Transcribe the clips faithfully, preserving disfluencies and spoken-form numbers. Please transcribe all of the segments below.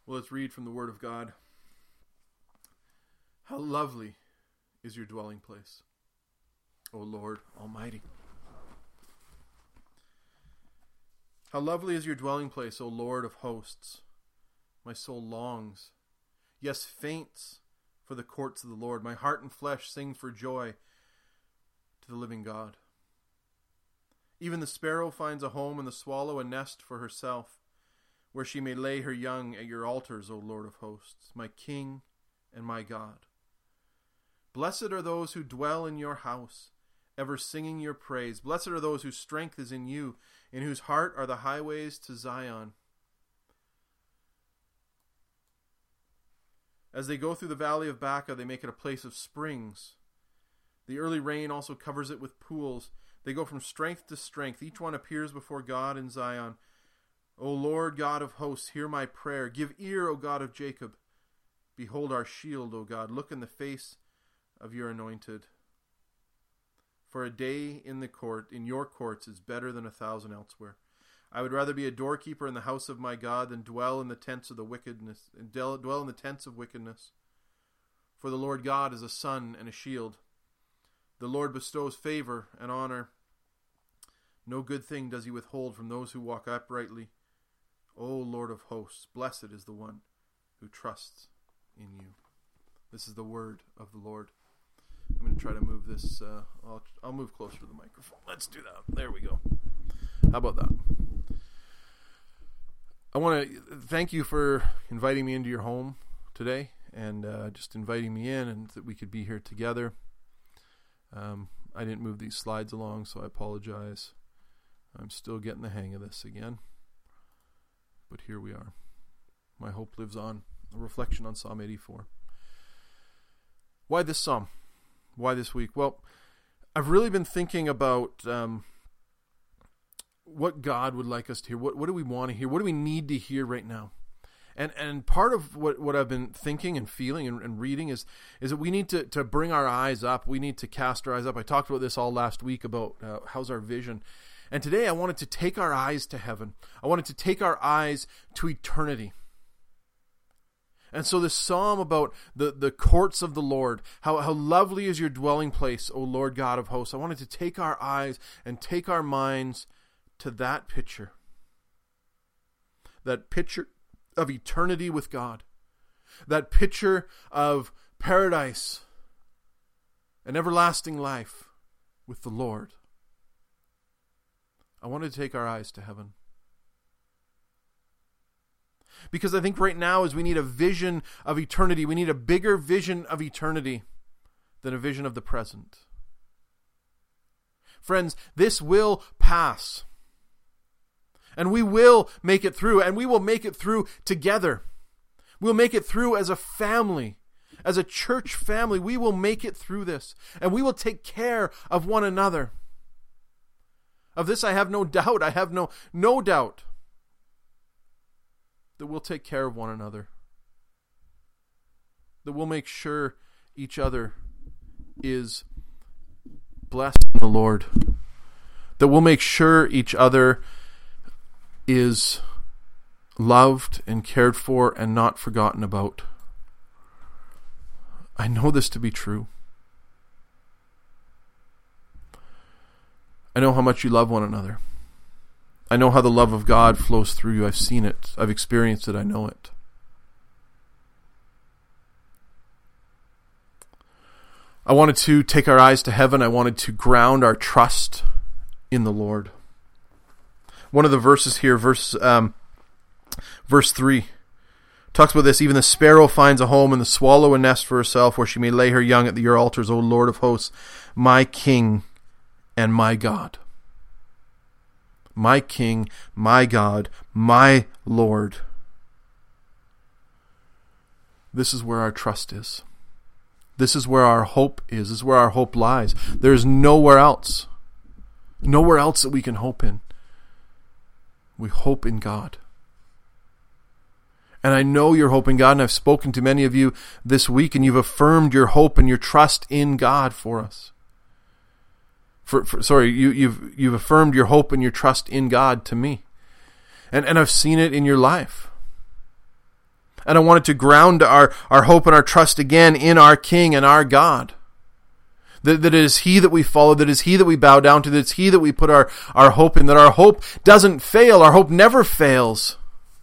Well, let's read from the Word of God. How lovely is your dwelling place, O Lord Almighty. How lovely is your dwelling place, O Lord of hosts. My soul longs, yes, faints for the courts of the Lord. My heart and flesh sing for joy to the living God. Even the sparrow finds a home, and the swallow a nest for herself, where she may lay her young at your altars, O Lord of hosts, my King and my God. Blessed are those who dwell in your house, ever singing your praise. Blessed are those whose strength is in you, in whose heart are the highways to Zion. As they go through the valley of Baca, they make it a place of springs. The early rain also covers it with pools. They go from strength to strength. Each one appears before God in Zion. O Lord God of hosts, hear my prayer. Give ear, O God of Jacob. Behold our shield, O God. Look in the face of your anointed. For a day in the court, in your courts, is better than a thousand elsewhere. I would rather be a doorkeeper in the house of my God than dwell in the tents of the wickedness, and dwell in the tents of wickedness. For the Lord God is a sun and a shield. The Lord bestows favor and honor. No good thing does he withhold from those who walk uprightly. O Lord of hosts, blessed is the one who trusts in you. This is the word of the Lord. I'm going to try to move this. Uh, I'll, I'll move closer to the microphone. Let's do that. There we go. How about that? I want to thank you for inviting me into your home today, and uh, just inviting me in, and that we could be here together. Um, I didn't move these slides along, so I apologize. I'm still getting the hang of this again. But here we are. My hope lives on. A reflection on Psalm eighty-four. Why this psalm? Why this week? Well, I've really been thinking about um, what God would like us to hear. What, what do we want to hear? What do we need to hear right now? And and part of what, what I've been thinking and feeling and, and reading is is that we need to, to bring our eyes up. We need to cast our eyes up. I talked about this all last week about uh, how's our vision. And today I wanted to take our eyes to heaven. I wanted to take our eyes to eternity. And so this psalm about the, the courts of the Lord, how, how lovely is your dwelling place, O Lord God of hosts. I wanted to take our eyes and take our minds to that picture. That picture of eternity with God. That picture of paradise and everlasting life with the Lord. I wanted to take our eyes to heaven. Because I think right now is we need a vision of eternity. We need a bigger vision of eternity than a vision of the present. Friends, this will pass. And we will make it through. And we will make it through together. We'll make it through as a family. As a church family, we will make it through this. And we will take care of one another. Of this I have no doubt. I have no, no doubt that we'll take care of one another. That we'll make sure each other is blessed in the Lord. That we'll make sure each other is loved and cared for and not forgotten about. I know this to be true. I know how much you love one another. I know how the love of God flows through you. I've seen it. I've experienced it. I know it. I wanted to take our eyes to heaven. I wanted to ground our trust in the Lord. One of the verses here, verse um, verse three, talks about this. Even the sparrow finds a home, and the swallow a nest for herself, where she may lay her young at your altars, O Lord of hosts, my King and my God. My King, my God, my Lord. This is where our trust is. This is where our hope is. This is where our hope lies. There is nowhere else. Nowhere else that we can hope in. We hope in God. And I know you're hoping God, and I've spoken to many of you this week, and you've affirmed your hope and your trust in God for us. For, for, sorry, you, you've you've affirmed your hope and your trust in God to me. And and I've seen it in your life. And I wanted to ground our, our hope and our trust again in our King and our God. That, that it is He that we follow, that it is He that we bow down to, that it's He that we put our, our hope in, that our hope doesn't fail, our hope never fails.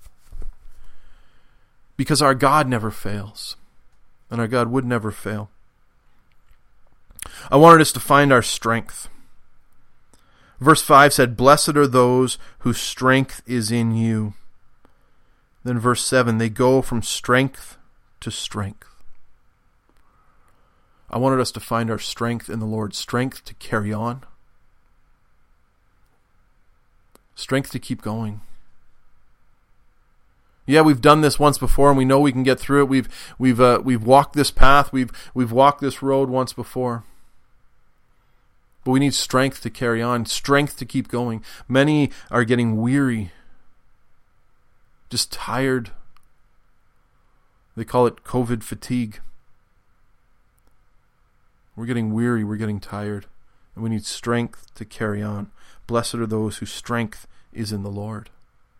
Because our God never fails. And our God would never fail. I wanted us to find our strength. Verse five said, "Blessed are those whose strength is in you." Then verse seven, they go from strength to strength. I wanted us to find our strength in the Lord. Strength to carry on. Strength to keep going. Yeah, we've done this once before, and we know we can get through it. We've we've uh, we've walked this path. We've we've walked this road once before. But we need strength to carry on, strength to keep going. Many are getting weary, just tired. They call it COVID fatigue. We're getting weary, we're getting tired, and we need strength to carry on. Blessed are those whose strength is in the Lord.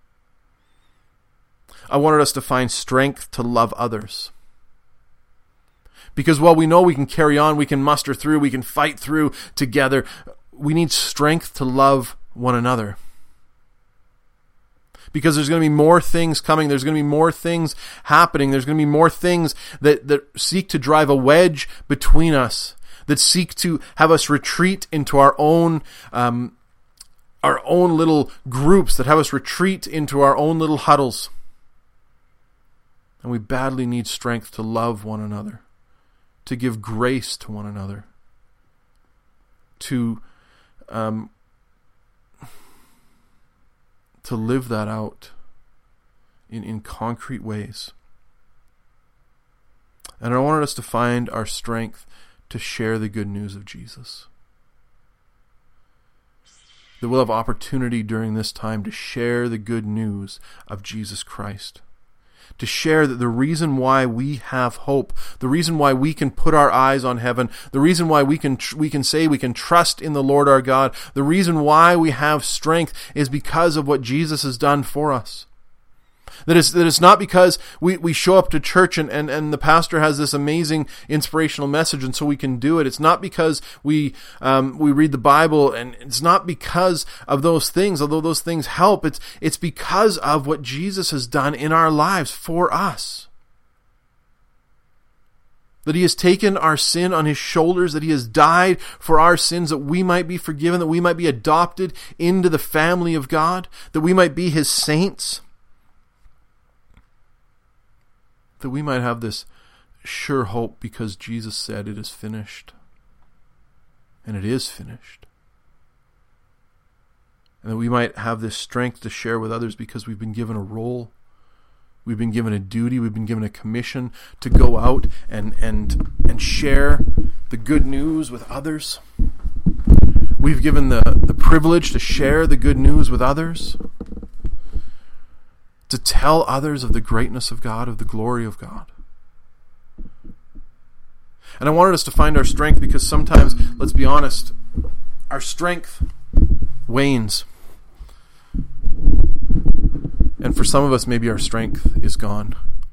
I wanted us to find strength to love others. Because while we know we can carry on, we can muster through, we can fight through together, we need strength to love one another. Because there's going to be more things coming, there's going to be more things happening, there's going to be more things that, that seek to drive a wedge between us, that seek to have us retreat into our own um, our own little groups, that have us retreat into our own little huddles. And we badly need strength to love one another, to give grace to one another, to um, to live that out in, in concrete ways. And I wanted us to find our strength to share the good news of Jesus. That we'll have opportunity during this time to share the good news of Jesus Christ. To share that the reason why we have hope, the reason why we can put our eyes on heaven, the reason why we can we can say we can trust in the Lord our God, the reason why we have strength is because of what Jesus has done for us. That it's, that it's not because we, we show up to church and, and, and the pastor has this amazing inspirational message and so we can do it. It's not because we um, we read the Bible, and it's not because of those things, although those things help. It's, it's because of what Jesus has done in our lives for us. That He has taken our sin on His shoulders, that He has died for our sins, that we might be forgiven, that we might be adopted into the family of God, that we might be His saints. That we might have this sure hope because Jesus said it is finished. And it is finished. And that we might have this strength to share with others because we've been given a role. We've been given a duty. We've been given a commission to go out and, and, and share the good news with others. We've given the, the privilege to share the good news with others. To tell others of the greatness of God, of the glory of God. And I wanted us to find our strength because sometimes, let's be honest, our strength wanes. And for some of us, maybe our strength is gone.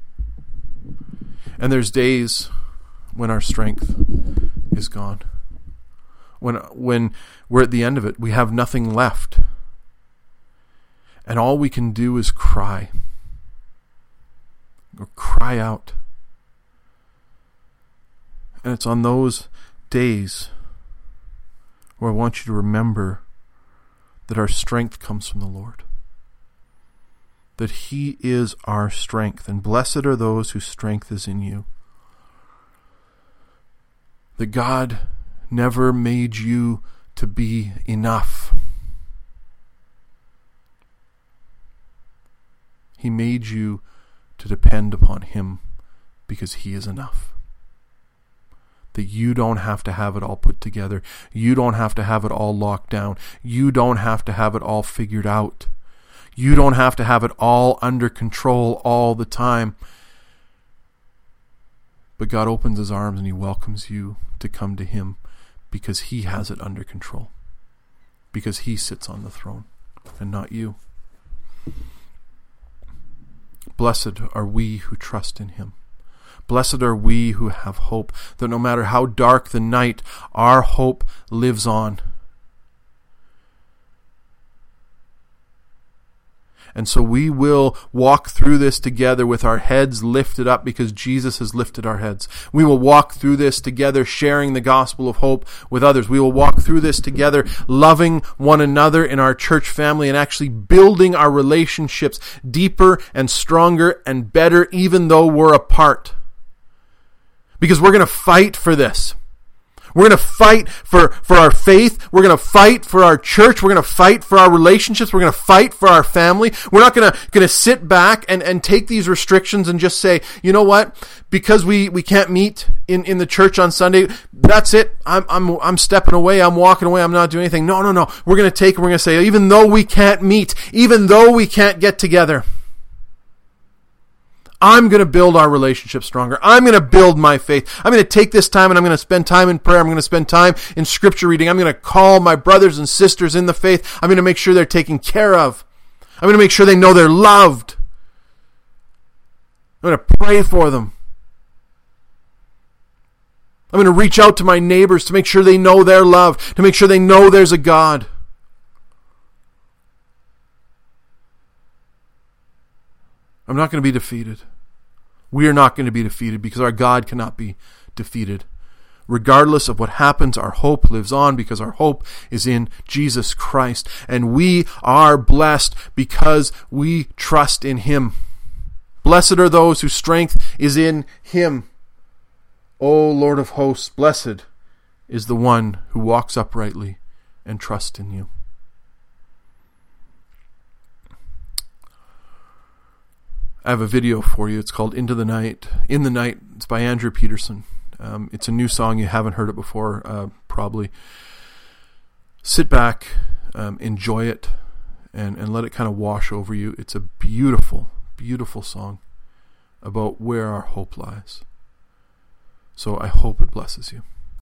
And there's days when our strength is gone. When, when we're at the end of it, we have nothing left. And all we can do is cry. Or cry out. And it's on those days where I want you to remember that our strength comes from the Lord. That He is our strength. And blessed are those whose strength is in you. That God never made you to be enough. He made you to depend upon Him because He is enough. That you don't have to have it all put together. You don't have to have it all locked down. You don't have to have it all figured out. You don't have to have it all under control all the time. But God opens His arms and He welcomes you to come to Him because He has it under control. Because He sits on the throne and not you. Blessed are we who trust in him. Blessed are we who have hope, that no matter how dark the night, our hope lives on. And so we will walk through this together with our heads lifted up because Jesus has lifted our heads. We will walk through this together sharing the gospel of hope with others. We will walk through this together loving one another in our church family and actually building our relationships deeper and stronger and better even though we're apart. Because we're going to fight for this. We're going to fight for, for our faith. We're going to fight for our church. We're going to fight for our relationships. We're going to fight for our family. We're not going to, going to sit back and, and take these restrictions and just say, you know what? Because we, we can't meet in, in the church on Sunday, that's it. I'm, I'm, I'm stepping away. I'm walking away. I'm not doing anything. No, no, no. We're going to take and we're going to say, even though we can't meet, even though we can't get together, I'm going to build our relationship stronger. I'm going to build my faith. I'm going to take this time and I'm going to spend time in prayer. I'm going to spend time in scripture reading. I'm going to call my brothers and sisters in the faith. I'm going to make sure they're taken care of. I'm going to make sure they know they're loved. I'm going to pray for them. I'm going to reach out to my neighbors to make sure they know they're loved, to make sure they know there's a God. I'm not going to be defeated. We are not going to be defeated because our God cannot be defeated. Regardless of what happens, our hope lives on because our hope is in Jesus Christ. And we are blessed because we trust in him. Blessed are those whose strength is in him. O Lord of hosts, blessed is the one who walks uprightly and trusts in you. I have a video for you. It's called Into the Night. In the Night. It's by Andrew Peterson. Um, it's a new song. You haven't heard it before, uh, probably. Sit back, um, enjoy it, and, and let it kind of wash over you. It's a beautiful, beautiful song about where our hope lies. So I hope it blesses you.